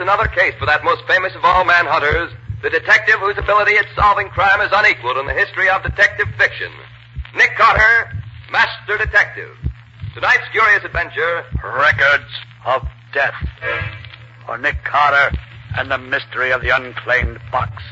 another case for that most famous of all manhunters, the detective whose ability at solving crime is unequaled in the history of detective fiction. Nick Carter, Master Detective. Tonight's curious adventure, Records of Death. For Nick Carter and the mystery of the unclaimed box.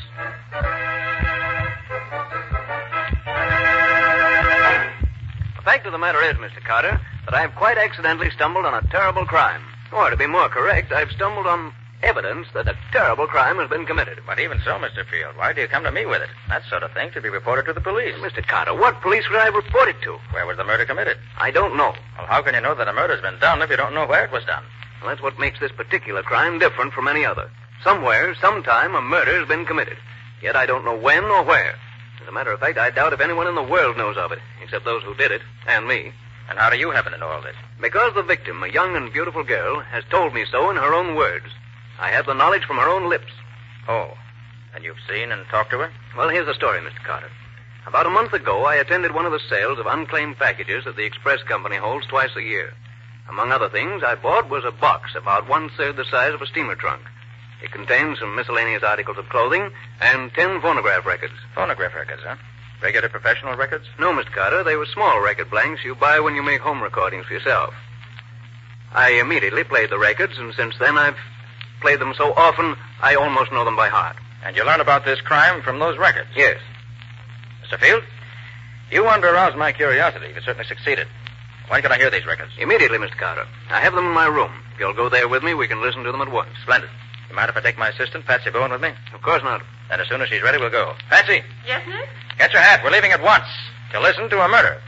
The fact of the matter is, Mr. Carter, that I have quite accidentally stumbled on a terrible crime. Or, to be more correct, I've stumbled on evidence that a terrible crime has been committed. But even so, Mr. Field, why do you come to me with it? That sort of thing should be reported to the police. Mr. Carter, what police would I report it to? Where was the murder committed? I don't know. Well, how can you know that a murder's been done if you don't know where it was done? Well, that's what makes this particular crime different from any other. Somewhere, sometime, a murder has been committed. Yet I don't know when or where. As a matter of fact, I doubt if anyone in the world knows of it, except those who did it, and me. And how do you happen to know all this? Because the victim, a young and beautiful girl, has told me so in her own words. I have the knowledge from her own lips. Oh, and you've seen and talked to her? Well, here's the story, Mr. Carter. About a month ago, I attended one of the sales of unclaimed packages that the Express Company holds twice a year. Among other things I bought was a box about 1/3 the size of a steamer trunk. It contained some miscellaneous articles of clothing and 10 phonograph records. Phonograph records, huh? Regular professional records? No, Mr. Carter, they were small record blanks you buy when you make home recordings for yourself. I immediately played the records, and since then I've played them so often I almost know them by heart. And you learned about this crime from those records? Yes. Mr. Field, you wanted to arouse my curiosity. You certainly succeeded. When can I hear these records? Immediately, Mr. Carter. I have them in my room. If you'll go there with me, we can listen to them at once. Splendid. You mind if I take my assistant, Patsy Bowen, with me? Of course not. And as soon as she's ready, we'll go. Patsy! Yes, Nick? Get your hat. We're leaving at once to listen to a murder.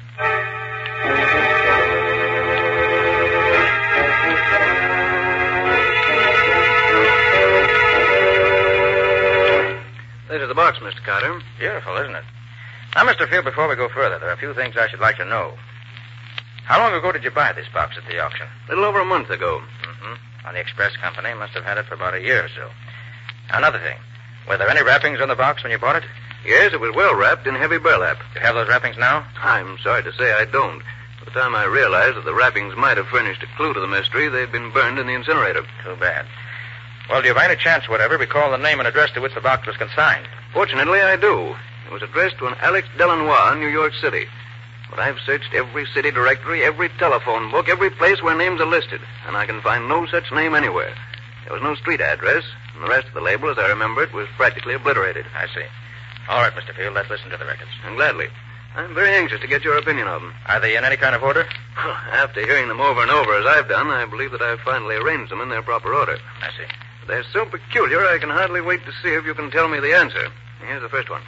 This is the box, Mr. Carter. Beautiful, isn't it? Now, Mr. Field, before we go further, there are a few things I should like to know. How long ago did you buy this box at the auction? A little over a month ago. Mm-hmm. On the Express Company, must have had it for about a year or so. Another thing. Were there any wrappings on the box when you bought it? Yes, it was well wrapped in heavy burlap. You have those wrappings now? I'm sorry to say I don't. By the time I realized that the wrappings might have furnished a clue to the mystery, they'd been burned in the incinerator. Too bad. Well, do you by any chance, whatever, recall the name and address to which the box was consigned? Fortunately, I do. It was addressed to an Alex Delanois in New York City. But I've searched every city directory, every telephone book, every place where names are listed, and I can find no such name anywhere. There was no street address, and the rest of the label, as I remember it, was practically obliterated. I see. All right, Mr. Field, let's listen to the records. And gladly. I'm very anxious to get your opinion of them. Are they in any kind of order? After hearing them over and over as I've done, I believe that I've finally arranged them in their proper order. I see. They're so peculiar, I can hardly wait to see if you can tell me the answer. Here's the first one.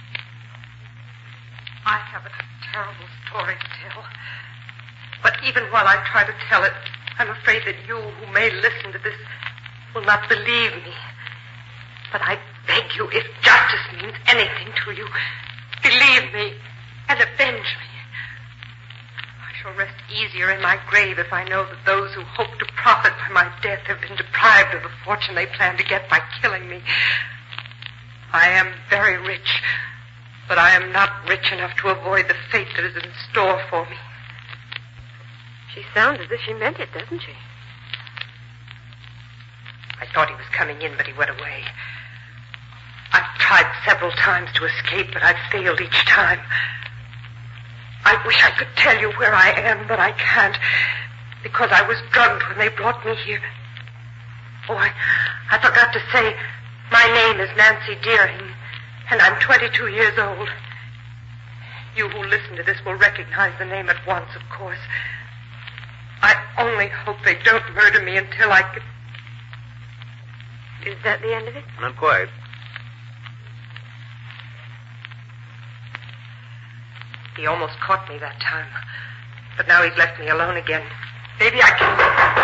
I have a terrible story to tell. But even while I try to tell it, I'm afraid that you, who may listen to this, will not believe me. But I beg you, if justice means anything to you, believe me and avenge me. I shall rest easier in my grave if I know that those who hope to profit by my death have been deprived of the fortune they plan to get by killing me. I am very rich, but I am not rich enough to avoid the fate that is in store for me. She sounds as if she meant it, doesn't she? I thought he was coming in, but he went away. I've tried several times to escape, but I've failed each time. I wish I could tell you where I am, but I can't, because I was drugged when they brought me here. Oh, I forgot to say, my name is Nancy Deering, and I'm 22 years old. You who listen to this will recognize the name at once, of course. I only hope they don't murder me until I can... Is that the end of it? Not quite. He almost caught me that time. But now he's left me alone again. Maybe I can...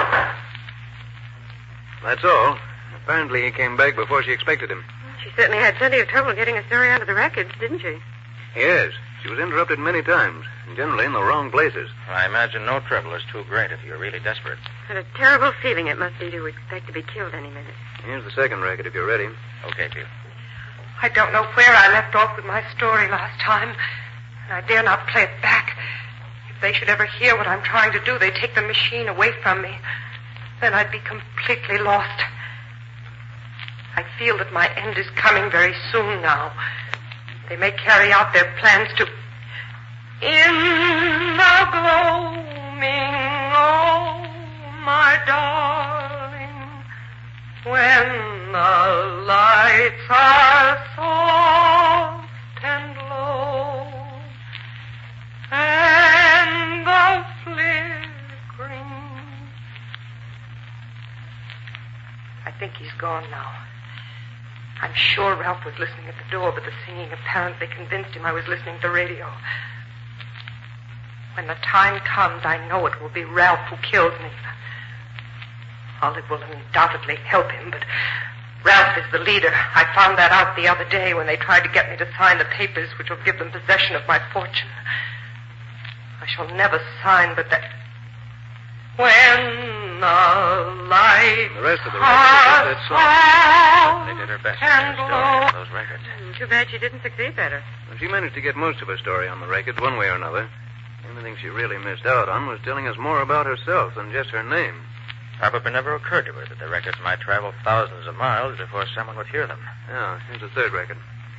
That's all. Apparently he came back before she expected him. She certainly had plenty of trouble getting a story out of the records, didn't she? Yes. She was interrupted many times, and generally in the wrong places. I imagine no trouble is too great if you're really desperate. What a terrible feeling it must be to expect to be killed any minute. Here's the second record, if you're ready. Okay, Bill. I don't know where I left off with my story last time, and I dare not play it back. If they should ever hear what I'm trying to do, they'd take the machine away from me. Then I'd be completely lost. I feel that my end is coming very soon now. They may carry out their plans to... In the gloaming, oh, my darling, when the lights are soft and low, and the flickering... I think he's gone now. I'm sure Ralph was listening at the door, but the singing apparently convinced him I was listening to the radio. When the time comes, I know it will be Ralph who kills me. Olive will undoubtedly help him, but Ralph is the leader. I found that out the other day when they tried to get me to sign the papers which will give them possession of my fortune. I shall never sign, but that... When the lights The rest of the record is that song. They did her best in her story on those records. Too bad she didn't succeed better. Well, she managed to get most of her story on the records one way or another. The only thing she really missed out on was telling us more about herself than just her name. Probably never occurred to her that the records might travel thousands of miles before someone would hear them. Yeah, here's the third record.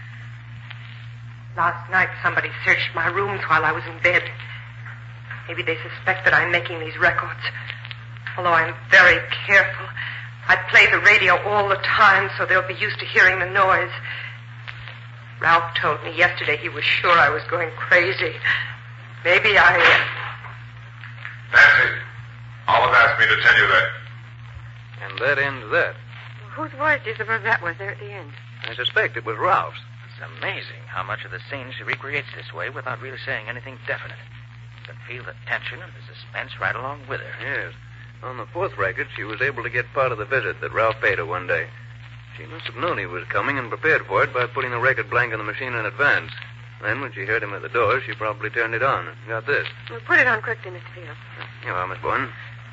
Last night somebody searched my rooms while I was in bed. Maybe they suspect that I'm making these records. Although I'm very careful. I play the radio all the time so they'll be used to hearing the noise. Ralph told me yesterday he was sure I was going crazy. Maybe I... Nancy, Olive asked me to tell you that. And that ends that. Whose voice do you suppose that was there at the end? I suspect it was Ralph's. It's amazing how much of the scene she recreates this way without really saying anything definite. You can feel the tension and the suspense right along with her. Yes. On the fourth record, she was able to get part of the visit that Ralph paid her one day. She must have known he was coming and prepared for it by putting the record blank on the machine in advance. Then, when she heard him at the door, she probably turned it on and got this. Well, put it on quickly, Mr. Field. Here you are, Miss Bourne.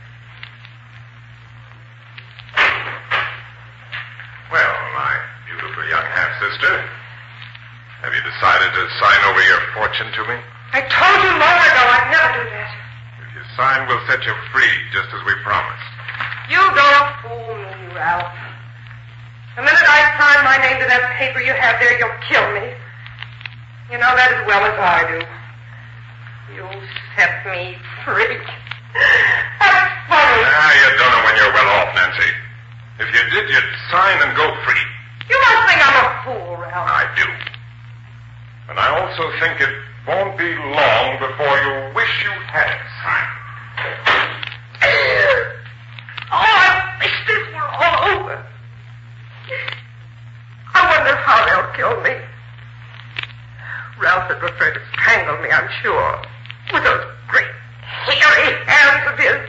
Well, my beautiful young half-sister, have you decided to sign over your fortune to me? I told you long ago I'd never do that. If you sign, we'll set you free, just as we promised. You don't fool me, Ralph. The minute I sign my name to that paper you have there, you'll kill me. You know that as well as I do. You'll set me free. That's funny. You don't know when you're well off, Nancy. If you did, you'd sign and go free. You must think I'm a fool, Ralph. I do. And I also think it won't be long before you wish you had it signed. Oh, I wish this were all over. I wonder how they'll kill me. Ralph would prefer to strangle me, I'm sure. With those great, hairy hands of his.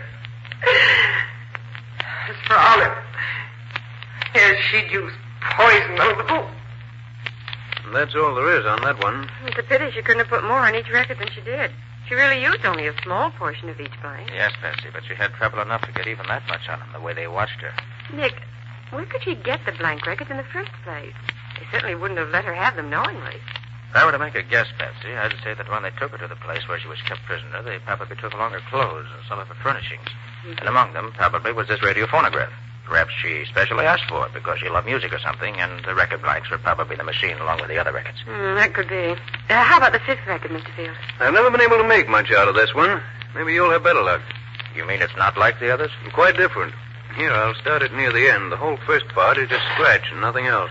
As for Olive, yes, she'd use poison on the boot. And that's all there is on that one. It's a pity she couldn't have put more on each record than she did. She really used only a small portion of each blank. Yes, Patsy, but she had trouble enough to get even that much on them, the way they watched her. Nick, where could she get the blank records in the first place? They certainly wouldn't have let her have them knowingly. If I were to make a guess, Patsy, I'd say that when they took her to the place where she was kept prisoner, they probably took along her clothes and some of her furnishings. Mm-hmm. And among them probably was this radiophonograph. Perhaps she specially asked for it because she loved music or something, and the record blanks were probably the machine along with the other records. That could be. How about the fifth record, Mr. Field? I've never been able to make much out of this one. Maybe you'll have better luck. You mean it's not like the others? Quite different. Here, I'll start it near the end. The whole first part is just scratch and nothing else.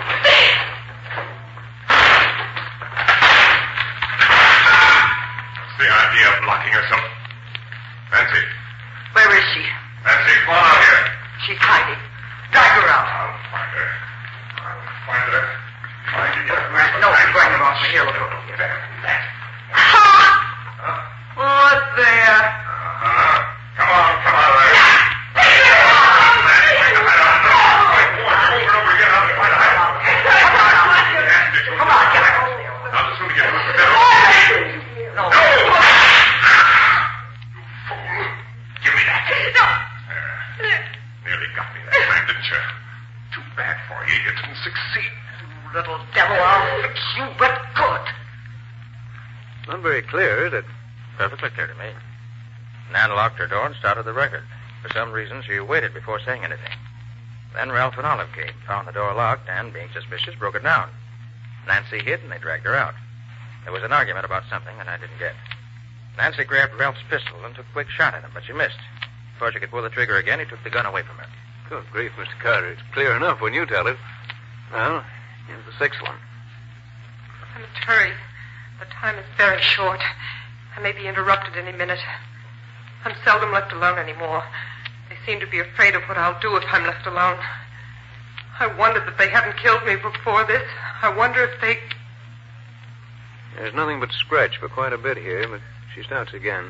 What's the idea of locking herself? Nancy. Where is she? Nancy, come on out here. She's hiding. Drag her out. I'll find her. Trying to get her. No, bring her off. Here, look. What's there? Come on there. Come on, get her. Now, the sooner you get her, the better. No. You fool. Give me that. Nearly got me that time, didn't you? Too bad for you. You didn't succeed. You little devil, I'll fix you, but good. Not very clear, is it? Perfectly clear to me. Nan locked her door and started the record. For some reason, she waited before saying anything. Then Ralph and Olive came, found the door locked, and, being suspicious, broke it down. Nancy hid, and they dragged her out. There was an argument about something that I didn't get. Nancy grabbed Ralph's pistol and took a quick shot at him, but she missed. Before she could pull the trigger again, he took the gun away from her. Good grief, Mr. Carter. It's clear enough when you tell it. Well, here's the sixth one. I must hurry. The time is very short. I may be interrupted any minute. I'm seldom left alone anymore. They seem to be afraid of what I'll do if I'm left alone. I wonder that they haven't killed me before this. I wonder if they... There's nothing but scratch for quite a bit here, but she starts again.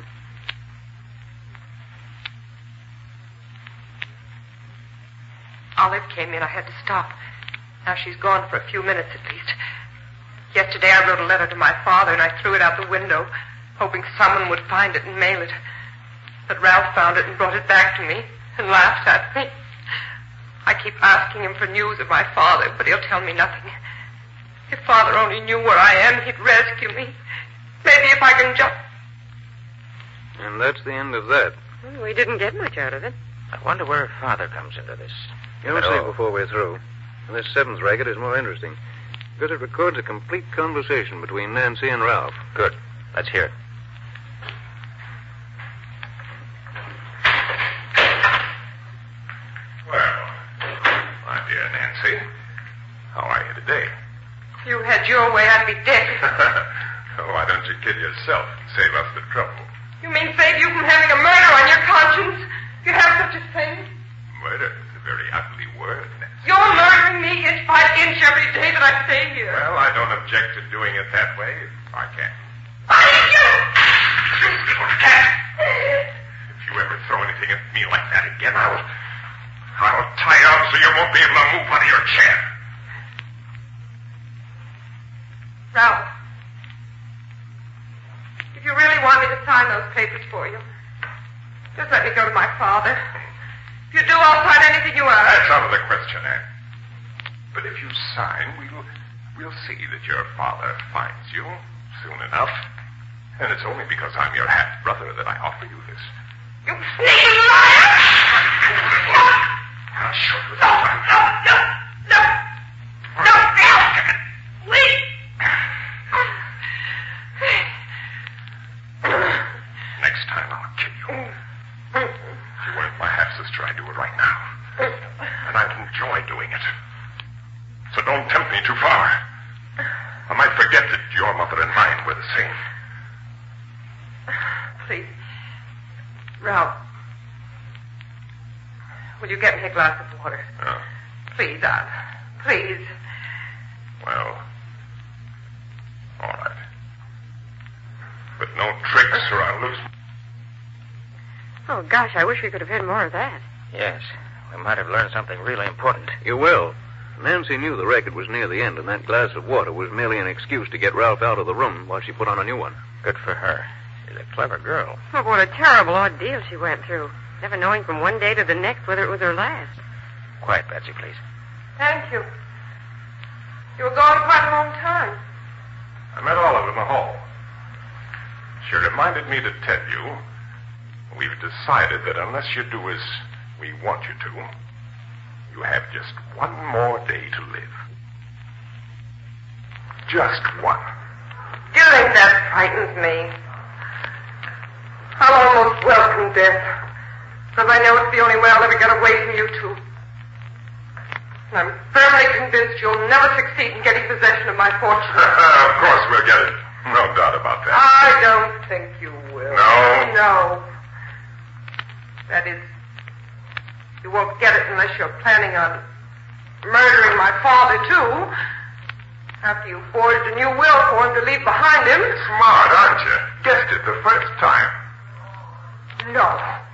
Olive came in. I had to stop. Now she's gone for a few minutes at least. Yesterday I wrote a letter to my father and I threw it out the window, hoping someone would find it and mail it. But Ralph found it and brought it back to me and laughed at me. I keep asking him for news of my father, but he'll tell me nothing. If Father only knew where I am, he'd rescue me. Maybe if I can just... And that's the end of that. Well, we didn't get much out of it. I wonder where her father comes into this. You'll see before we're through. And this seventh record is more interesting, because it records a complete conversation between Nancy and Ralph. Good. Let's hear it. Well, my dear Nancy, how are you today? If you had your way, I'd be dead. Why don't you kill yourself and save us the trouble? You mean save you from having a murder on your conscience? You have such a thing? Murder is a very ugly word, Nancy. You're murdering me inch by inch every day that I stay here. Well, I don't object to doing it that way if I can. I hate you! You little cat! If you ever throw anything at me like that again, I'll tie you up so you won't be able to move out of your chair. Ralph, if you really want me to sign those papers for you, just let me go to my father. If you do, I'll sign anything you ask. That's out of the question, Anne. But if you sign, we'll see that your father finds you soon enough. And it's only because I'm your half-brother that I offer you this. You sneaking liar! I'll show you No, please! Next time I'll kill you. If you weren't my half-sister, I'd do it right now. And I'd enjoy doing it. So don't tempt me too far. I might forget that your mother and mine were the same. Please. Ralph. Will you get me a glass of water? Oh. Please, Aunt. Please. Well, all right. But no tricks or I'll lose... Oh, gosh, I wish we could have had more of that. Yes. We might have learned something really important. You will. Nancy knew the record was near the end, and that glass of water was merely an excuse to get Ralph out of the room while she put on a new one. Good for her. She's a clever girl. Oh, what a terrible ordeal she went through. Never knowing from one day to the next whether it was her last. Quiet, Betsy, please. Thank you. You were gone quite a long time. I met Olive in the hall. She reminded me to tell you we've decided that unless you do as we want you to, you have just one more day to live. Just one. Do you think that frightens me? I'll almost welcome death, because I know it's the only way I'll ever get away from you two. And I'm firmly convinced you'll never succeed in getting possession of my fortune. Of course we'll get it. No doubt about that. I don't think you will. No? No. That is, you won't get it unless you're planning on murdering my father, too. After you forged a new will for him to leave behind him. Smart, aren't you? Guessed it the first time. No.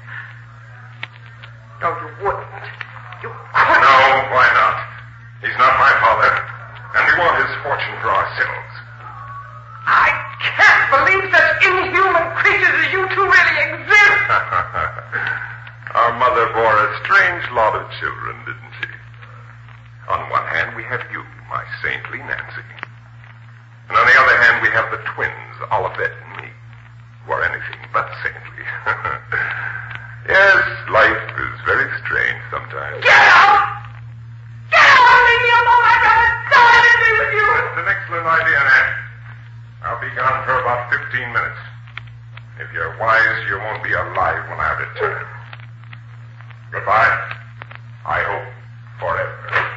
No, you wouldn't. You couldn't. No, why not? He's not my father, and we want his fortune for ourselves. I can't believe such inhuman creatures as you two really exist. Our mother bore a strange lot of children, didn't she? On one hand, we have you, my saintly Nancy. And on the other hand, we have the twins, Olivette and me, who are anything but saintly. Yes, life is very strange sometimes. Get out! about 15 minutes. If you're wise, you won't be alive when I return. Goodbye. I hope forever.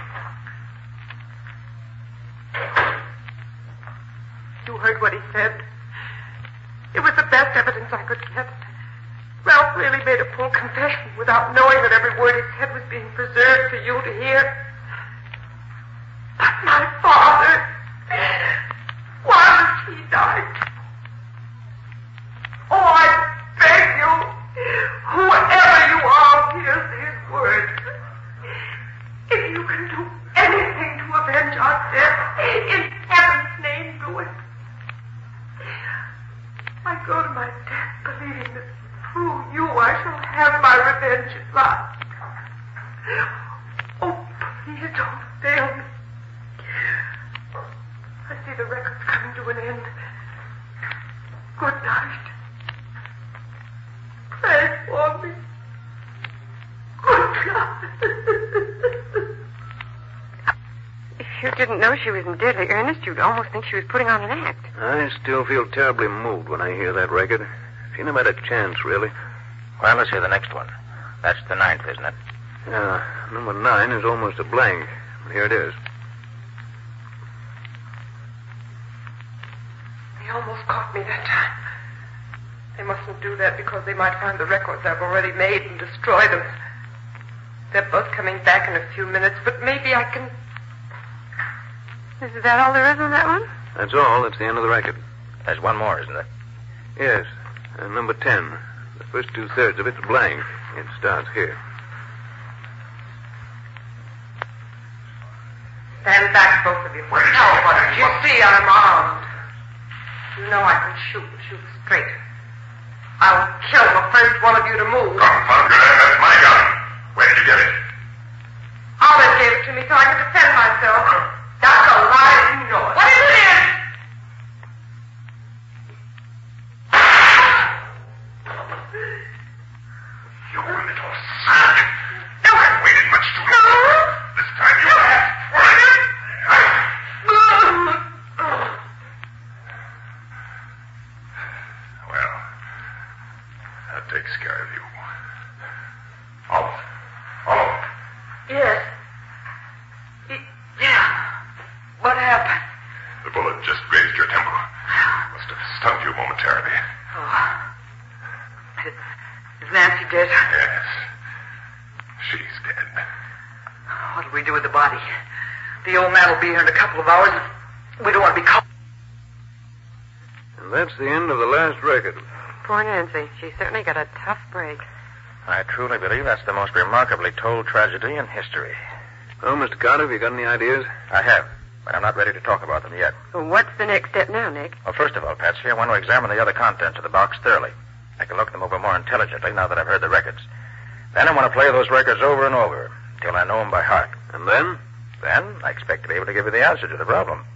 You heard what he said. It was the best evidence I could get. Ralph really made a full confession without knowing that every word he said was being preserved for you to hear. But my father, once he died. Oh, I beg you, whoever you are, hear these words. If you can do anything to avenge our death, in heaven's name, do it. I go to my death believing that through you I shall have my revenge at last. Oh, please don't fail me. I see the record's coming to an end. Good night. Pray for me. Good night. If you didn't know she was in deadly earnest, you'd almost think she was putting on an act. I still feel terribly moved when I hear that record. She never had a chance, really. Well, let's hear the next one. That's the 9th, isn't it? Yeah, number 9 is almost a blank. Here it is. They almost caught me that time. They mustn't do that because they might find the records I've already made and destroy them. They're both coming back in a few minutes, but maybe I can... Is that all there is on that one? That's all. That's the end of the record. There's one more, isn't there? Yes, number 10. The first 2/3 of it's blank. It starts here. Stand back, both of you. You see I'm armed. You know I can shoot straight. I'll kill the first one of you to move. Confound it, that's my gun. Where did you get it? Olive gave it to me so I could defend myself. That's a lie, you know it. What is it? You little son. I waited much too long. This time you have. Well, that takes care of you. Olive. Yes. Yeah. What happened? The bullet just grazed your temple. Must have stunned you momentarily. Oh. Is Nancy dead? Yes. She's dead. What'll we do with the body? The old man will be here in a couple of hours. We don't want to be caught. And that's the end of the last record. Poor Nancy. She certainly got a tough break. I truly believe that's the most remarkably told tragedy in history. Oh, Mr. Carter, have you got any ideas? I have, but I'm not ready to talk about them yet. Well, what's the next step now, Nick? Well, first of all, Patsy, I want to examine the other contents of the box thoroughly. I can look them over more intelligently now that I've heard the records. Then I want to play those records over and over till I know them by heart. And then? Then I expect to be able to give you the answer to the problem.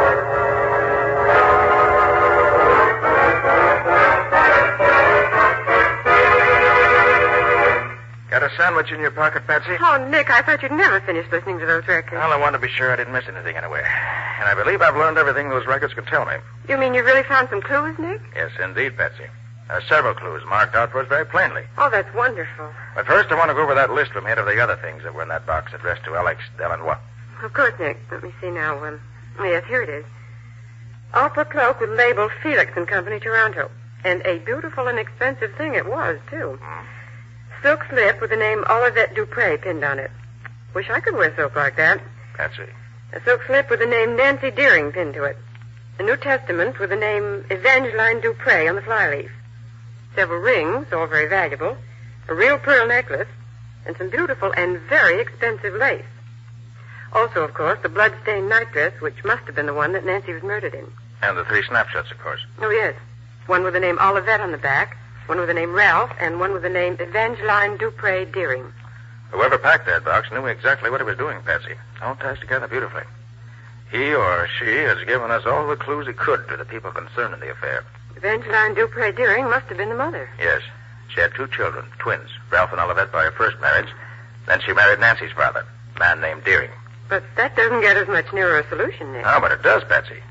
Got a sandwich in your pocket, Patsy? Oh, Nick, I thought you'd never finish listening to those records. Well, I wanted to be sure I didn't miss anything anyway. And I believe I've learned everything those records could tell me. You mean you really found some clues, Nick? Yes, indeed, Patsy. There are several clues marked out for us very plainly. Oh, that's wonderful. But first, I want to go over that list we made of the other things that were in that box addressed to Alex Delanois. Of course, Nick. Let me see now. Yes, here it is. Opera cloak with label Felix and Company, Toronto. And a beautiful and expensive thing it was, too. Silk slip with the name Olivette Dupre pinned on it. Wish I could wear silk like that. Patsy. A silk slip with the name Nancy Deering pinned to it. A New Testament with the name Evangeline Dupre on the flyleaf. Several rings, all very valuable. A real pearl necklace. And some beautiful and very expensive lace. Also, of course, the blood-stained nightdress, which must have been the one that Nancy was murdered in. And the 3 snapshots, of course. Oh, yes. One with the name Olivette on the back, one with the name Ralph, and one with the name Evangeline Dupre Deering. Whoever packed that box knew exactly what he was doing, Patsy. All ties together beautifully. He or she has given us all the clues he could to the people concerned in the affair. Evangeline Dupre Deering must have been the mother. Yes. She had 2 children, twins, Ralph and Olivette by her first marriage. Then she married Nancy's father, a man named Deering. But that doesn't get us much nearer a solution, Nick. Oh, but it does, Patsy.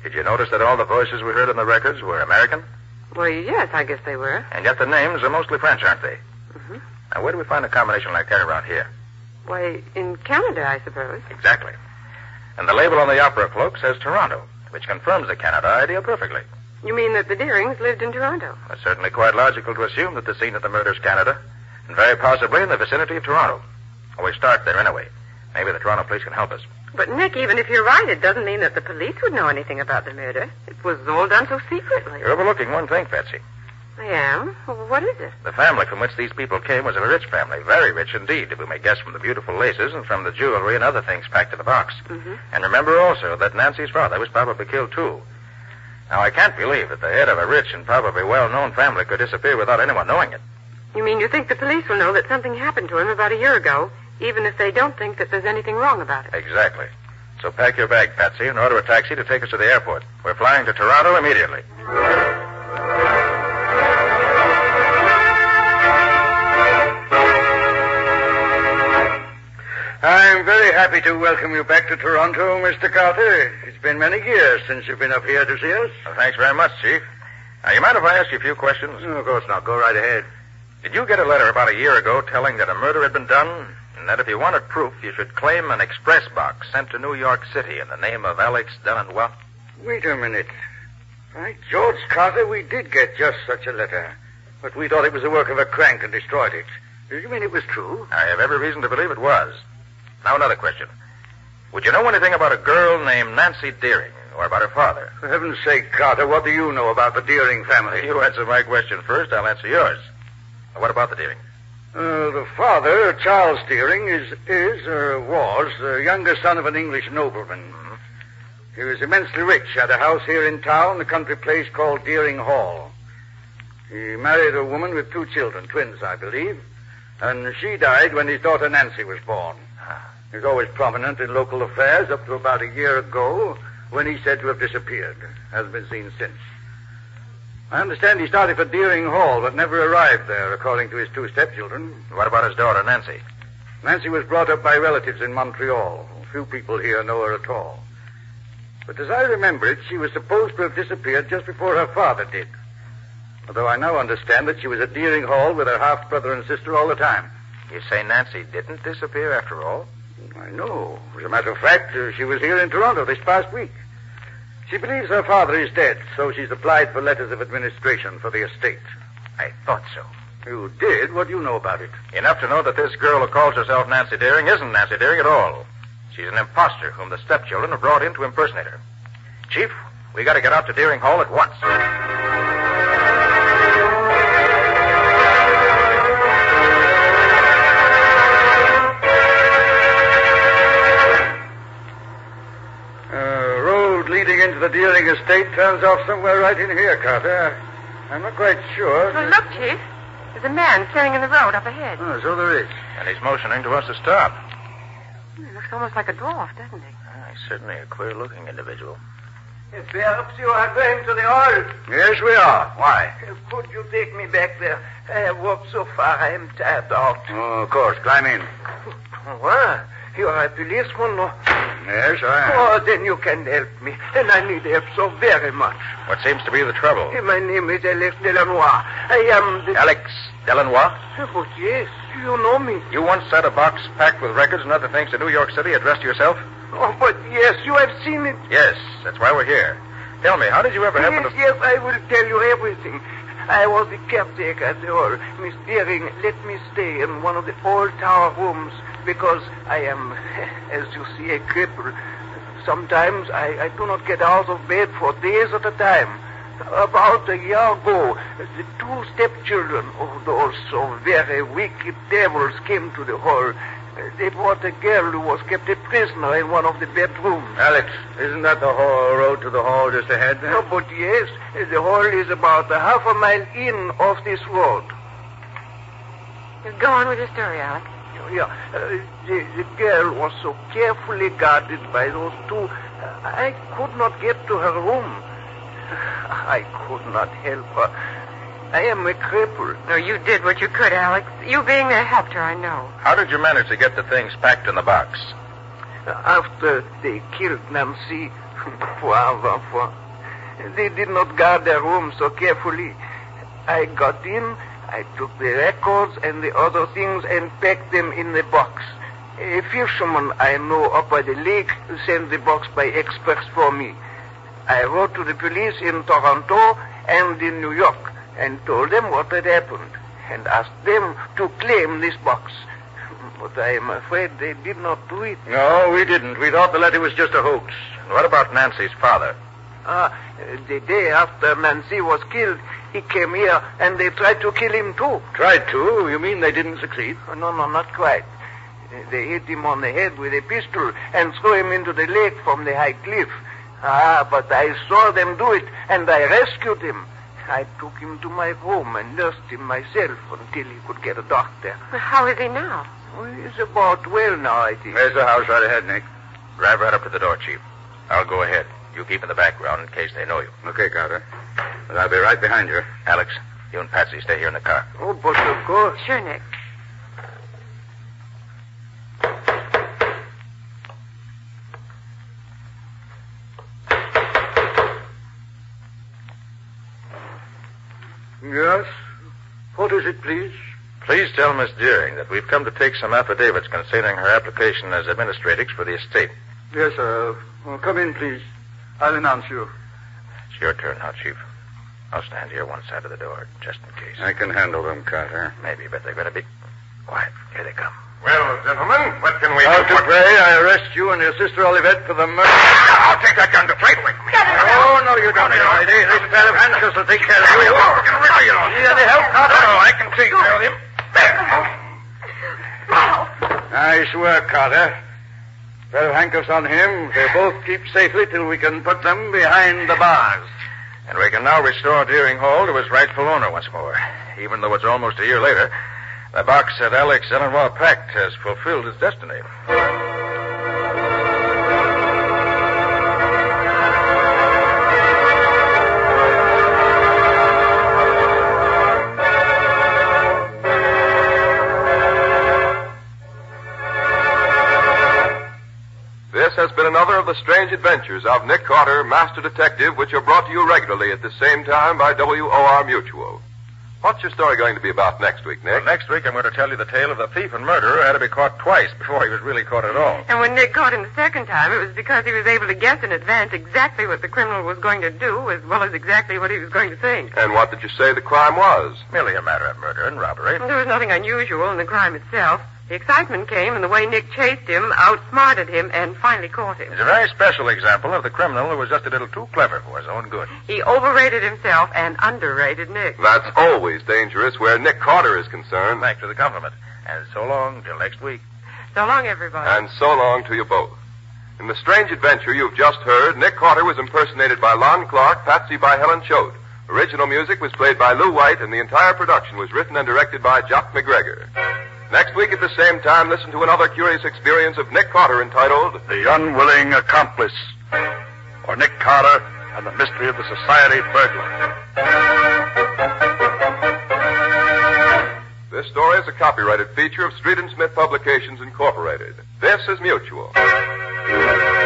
Did you notice that all the voices we heard in the records were American? Well, yes, I guess they were. And yet the names are mostly French, aren't they? Mm-hmm. Now, where do we find a combination like that around here? Why, in Canada, I suppose. Exactly. And the label on the opera cloak says Toronto, which confirms the Canada idea perfectly. You mean that the Deerings lived in Toronto? It's certainly quite logical to assume that the scene of the murder is Canada, and very possibly in the vicinity of Toronto. Well, we start there anyway. Maybe the Toronto police can help us. But, Nick, even if you're right, it doesn't mean that the police would know anything about the murder. It was all done so secretly. You're overlooking one thing, Patsy. I am? Well, what is it? The family from which these people came was a rich family, very rich indeed, if we may guess from the beautiful laces and from the jewelry and other things packed in the box. Mm-hmm. And remember also that Nancy's father was probably killed, too. Now, I can't believe that the head of a rich and probably well-known family could disappear without anyone knowing it. You mean you think the police will know that something happened to him about a year ago, even if they don't think that there's anything wrong about it? Exactly. So pack your bag, Patsy, and order a taxi to take us to the airport. We're flying to Toronto immediately. I'm very happy to welcome you back to Toronto, Mr. Carter. It's been many years since you've been up here to see us. Well, thanks very much, Chief. Now, you mind if I ask you a few questions? Oh, of course not. Go right ahead. Did you get a letter about a year ago telling that a murder had been done, and that if you wanted proof, you should claim an express box sent to New York City in the name of Alex Delanois? Wait a minute. By George Carter, we did get just such a letter. But we thought it was the work of a crank and destroyed it. Do you mean it was true? I have every reason to believe it was. Now, another question. Would you know anything about a girl named Nancy Deering, or about her father? For heaven's sake, Carter, what do you know about the Deering family? You answer my question first, I'll answer yours. Now, what about the Deering? The father, Charles Deering, was the younger son of an English nobleman. Mm-hmm. He was immensely rich, had a house here in town, a country place called Deering Hall. He married a woman with 2 children, twins, I believe, and she died when his daughter Nancy was born. He was always prominent in local affairs up to about a year ago, when he's said to have disappeared. Hasn't been seen since. I understand he started for Deering Hall, but never arrived there, according to his 2 stepchildren. What about his daughter, Nancy? Nancy was brought up by relatives in Montreal. Few people here know her at all. But as I remember it, she was supposed to have disappeared just before her father did. Although I now understand that she was at Deering Hall with her half-brother and sister all the time. You say Nancy didn't disappear after all? I know. As a matter of fact, she was here in Toronto this past week. She believes her father is dead, so she's applied for letters of administration for the estate. I thought so. You did? What do you know about it? Enough to know that this girl who calls herself Nancy Deering isn't Nancy Deering at all. She's an imposter whom the stepchildren have brought in to impersonate her. Chief, we got to get out to Deering Hall at once. Leading into the Deering estate turns off somewhere right in here, Carter. I'm not quite sure. Well, look, Chief. There's a man standing in the road up ahead. Oh, so there is. And he's motioning to us to stop. He looks almost like a dwarf, doesn't he? He's certainly a queer-looking individual. Perhaps you are going to the hall. Yes, we are. Why? Could you take me back there? I have walked so far, I am tired out. Oh, of course. Climb in. What? You are a policeman, no? Yes, I am. Oh, then you can help me. And I need help so very much. What seems to be the trouble? My name is Alex Delanois. I am the... Alex Delanois? But yes, you know me. You once sent a box packed with records and other things to New York City addressed to yourself? Oh, but yes, you have seen it. Yes, that's why we're here. Tell me, how did you ever happen to... Yes, I will tell you everything. I was the caretaker at the hall. Miss Deering let me stay in one of the old tower rooms because I am, as you see, a cripple. Sometimes I do not get out of bed for days at a time. About a year ago, the 2 stepchildren of those so very wicked devils came to the hall. They brought a girl who was kept a prisoner in one of the bedrooms. Alex, isn't that the hall road to the hall just ahead there? No, but yes, the hall is about a half a mile in off this road. Go on with your story, Alex. Yeah, the girl was so carefully guarded by those 2. I could not get to her room. I could not help her. I am a cripple. No, you did what you could, Alex. You being there helped her, I know. How did you manage to get the things packed in the box? After they killed Nancy, poor enfant, they did not guard their room so carefully. I got in, I took the records and the other things and packed them in the box. A fisherman I know up by the lake sent the box by express for me. I wrote to the police in Toronto and in New York and told them what had happened and asked them to claim this box. But I am afraid they did not do it. No, we didn't. We thought the letter was just a hoax. What about Nancy's father? The day after Nancy was killed, he came here and they tried to kill him too. Tried to? You mean they didn't succeed? No, not quite. They hit him on the head with a pistol and threw him into the lake from the high cliff. But I saw them do it and I rescued him. I took him to my room and nursed him myself until he could get a doctor. Well, how is he now? Well, he's about well now, I think. There's the house right ahead, Nick. Drive right up to the door, Chief. I'll go ahead. You keep in the background in case they know you. Okay, Carter. But I'll be right behind you. Alex, you and Patsy stay here in the car. Oh, but of course. Sure, Nick. Yes? What is it, please? Please tell Miss Deering that we've come to take some affidavits concerning her application as administratrix for the estate. Yes, sir. Well, come in, please. I'll announce you. It's your turn now, Chief. I'll stand here one side of the door, just in case. I can handle them, Carter. Maybe, but they better be quiet. Here they come. Well, gentlemen, what can we Now, do? Dupre, I arrest you and your sister Olivette for the murder. I'll take that gun to play with me. Oh, no, you don't, lady. This pair of handcuffs will take care of you. Need any help, Carter? No, I can take care of him. Nice work, Carter. Pair of handcuffs on him. They'll both keep safely till we can put them behind the bars. And we can now restore Deering Hall to its rightful owner once more. Even though it's almost a year later, the box that Alex Ellenwell packed has fulfilled its destiny. This has been another of the strange adventures of Nick Carter, Master Detective, which are brought to you regularly at the same time by WOR Mutual. What's your story going to be about next week, Nick? Well, next week I'm going to tell you the tale of the thief and murderer who had to be caught twice before he was really caught at all. And when Nick caught him the second time, it was because he was able to guess in advance exactly what the criminal was going to do, as well as exactly what he was going to think. And what did you say the crime was? Merely a matter of murder and robbery. There was nothing unusual in the crime itself. The excitement came in the way Nick chased him, outsmarted him, and finally caught him. It's a very special example of the criminal who was just a little too clever for his own good. He overrated himself and underrated Nick. That's always dangerous where Nick Carter is concerned. Thanks for the compliment. And so long till next week. So long, everybody. And so long to you both. In the strange adventure you've just heard, Nick Carter was impersonated by Lon Clark, Patsy by Helen Choate. Original music was played by Lou White, and the entire production was written and directed by Jock McGregor. Next week at the same time, listen to another curious experience of Nick Carter entitled The Unwilling Accomplice, or Nick Carter and the Mystery of the Society Burglar. This story is a copyrighted feature of Street and Smith Publications, Incorporated. This is Mutual.